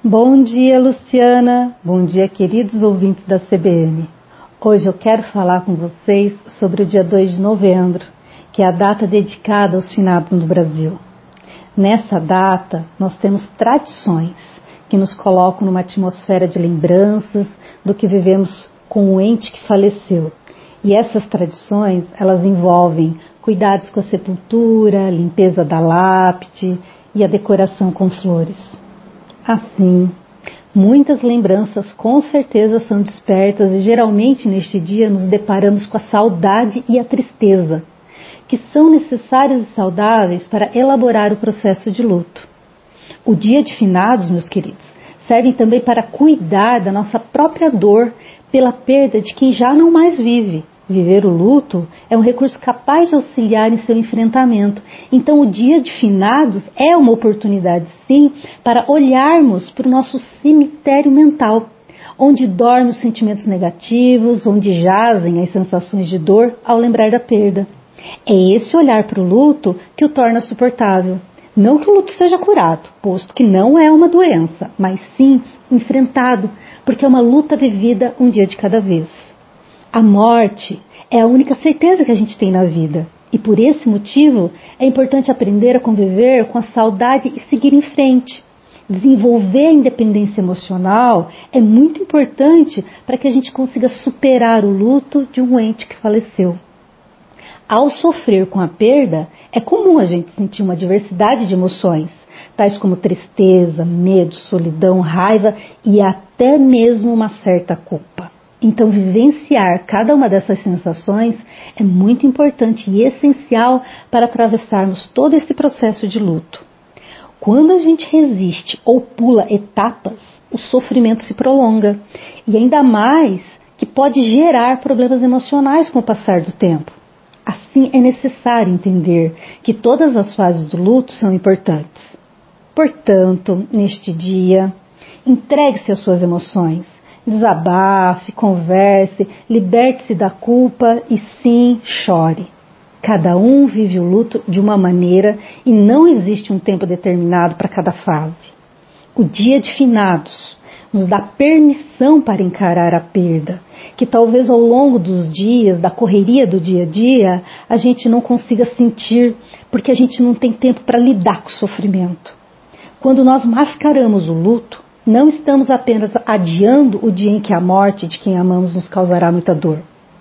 Bom dia, Luciana. Bom dia, queridos ouvintes da CBN. Hoje eu quero falar com vocês sobre o dia 2 de novembro, que é a data dedicada aos finados no Brasil. Nessa data, nós temos tradições que nos colocam numa atmosfera de lembranças do que vivemos com o ente que faleceu. E essas tradições, elas envolvem cuidados com a sepultura, limpeza da lápide e a decoração com flores. Assim, muitas lembranças com certeza são despertas e geralmente neste dia nos deparamos com a saudade e a tristeza, que são necessárias e saudáveis para elaborar o processo de luto. O dia de finados, meus queridos, serve também para cuidar da nossa própria dor pela perda de quem já não mais vive. Viver o luto é um recurso capaz de auxiliar em seu enfrentamento. Então, o dia de finados é uma oportunidade, sim, para olharmos para o nosso cemitério mental, onde dormem os sentimentos negativos, onde jazem as sensações de dor ao lembrar da perda. É esse olhar para o luto que o torna suportável. Não que o luto seja curado, posto que não é uma doença, mas sim enfrentado, porque é uma luta vivida um dia de cada vez. A morte é a única certeza que a gente tem na vida. E por esse motivo é importante aprender a conviver com a saudade e seguir em frente. Desenvolver a independência emocional é muito importante para que a gente consiga superar o luto de um ente que faleceu. Ao sofrer com a perda, é comum a gente sentir uma diversidade de emoções, tais como tristeza, medo, solidão, raiva e até mesmo uma certa culpa. Então, vivenciar cada uma dessas sensações é muito importante e essencial para atravessarmos todo esse processo de luto. Quando a gente resiste ou pula etapas, o sofrimento se prolonga e ainda mais que pode gerar problemas emocionais com o passar do tempo. Assim, é necessário entender que todas as fases do luto são importantes. Portanto, neste dia, entregue-se às suas emoções. Desabafe, converse, liberte-se da culpa e sim, chore. Cada um vive o luto de uma maneira e não existe um tempo determinado para cada fase. O dia de finados nos dá permissão para encarar a perda, que talvez ao longo dos dias, da correria do dia a dia, a gente não consiga sentir, porque a gente não tem tempo para lidar com o sofrimento. Quando nós mascaramos o luto, não estamos apenas adiando o dia em que a morte de quem amamos nos causará muita dor.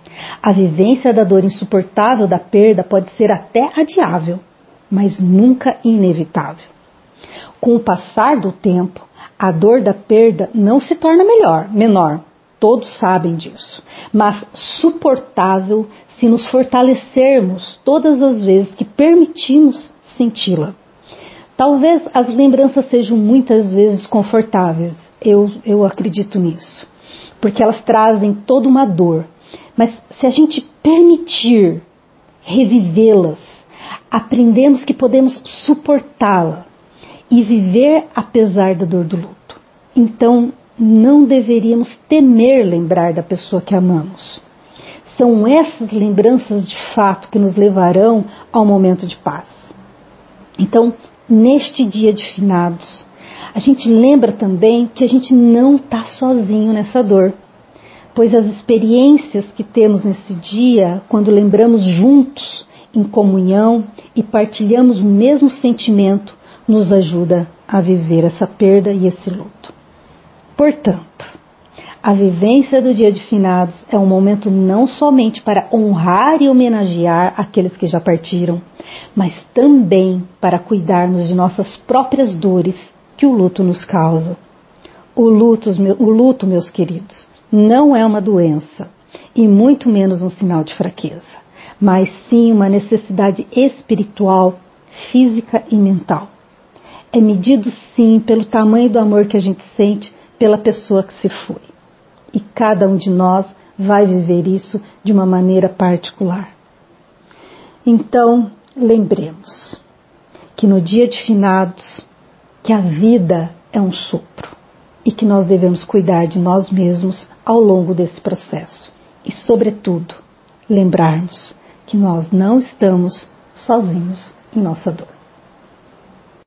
A vivência da dor insuportável da perda pode ser até adiável, mas nunca inevitável. Com o passar do tempo, a dor da perda não se torna menor, todos sabem disso, mas suportável se nos fortalecermos todas as vezes que permitimos senti-la. Talvez as lembranças sejam muitas vezes confortáveis, eu acredito nisso, porque elas trazem toda uma dor. Mas se a gente permitir revivê-las, aprendemos que podemos suportá-la e viver apesar da dor do luto. Então, não deveríamos temer lembrar da pessoa que amamos. São essas lembranças de fato que nos levarão ao momento de paz. Então, neste dia de finados, a gente lembra também que a gente não está sozinho nessa dor, pois as experiências que temos nesse dia, quando lembramos juntos, em comunhão e partilhamos o mesmo sentimento, nos ajuda a viver essa perda e esse luto. Portanto, a vivência do dia de finados é um momento não somente para honrar e homenagear aqueles que já partiram, mas também para cuidarmos de nossas próprias dores que o luto nos causa. O luto, meus queridos, não é uma doença e muito menos um sinal de fraqueza, mas sim uma necessidade espiritual, física e mental. É medido sim pelo tamanho do amor que a gente sente pela pessoa que se foi. E cada um de nós vai viver isso de uma maneira particular. Então, lembremos que no dia de finados, que a vida é um sopro e que nós devemos cuidar de nós mesmos ao longo desse processo. E, sobretudo, lembrarmos que nós não estamos sozinhos em nossa dor.